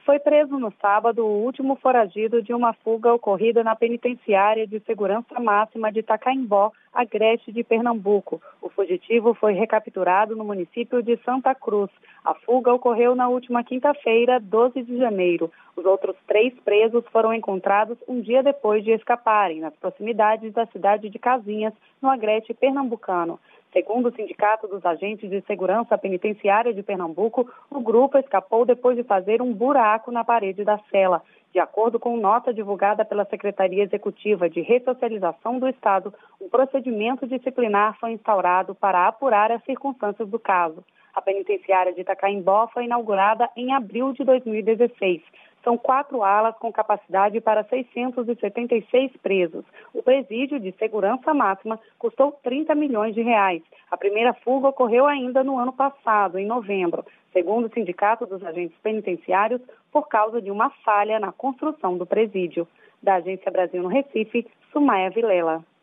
Foi preso no sábado o último foragido de uma fuga ocorrida na penitenciária de segurança máxima de Tacaimbó, Agreste de Pernambuco. O fugitivo foi recapturado no município de Santa Cruz. A fuga ocorreu na última quinta-feira, 12 de janeiro. Os outros 3 presos foram encontrados um dia depois de escaparem, nas proximidades da cidade de Casinhas, no Agreste pernambucano. Segundo o Sindicato dos Agentes de Segurança Penitenciária de Pernambuco, o grupo escapou depois de fazer um buraco na parede da cela. De acordo com nota divulgada pela Secretaria Executiva de Ressocialização do Estado, um procedimento disciplinar foi instaurado para apurar as circunstâncias do caso. A penitenciária de Tacaimbó foi inaugurada em abril de 2016. São 4 alas com capacidade para 676 presos. O presídio de segurança máxima custou 30 milhões de reais. A primeira fuga ocorreu ainda no ano passado, em novembro, segundo o Sindicato dos Agentes Penitenciários, por causa de uma falha na construção do presídio. Da Agência Brasil no Recife, Sumaia Vilela.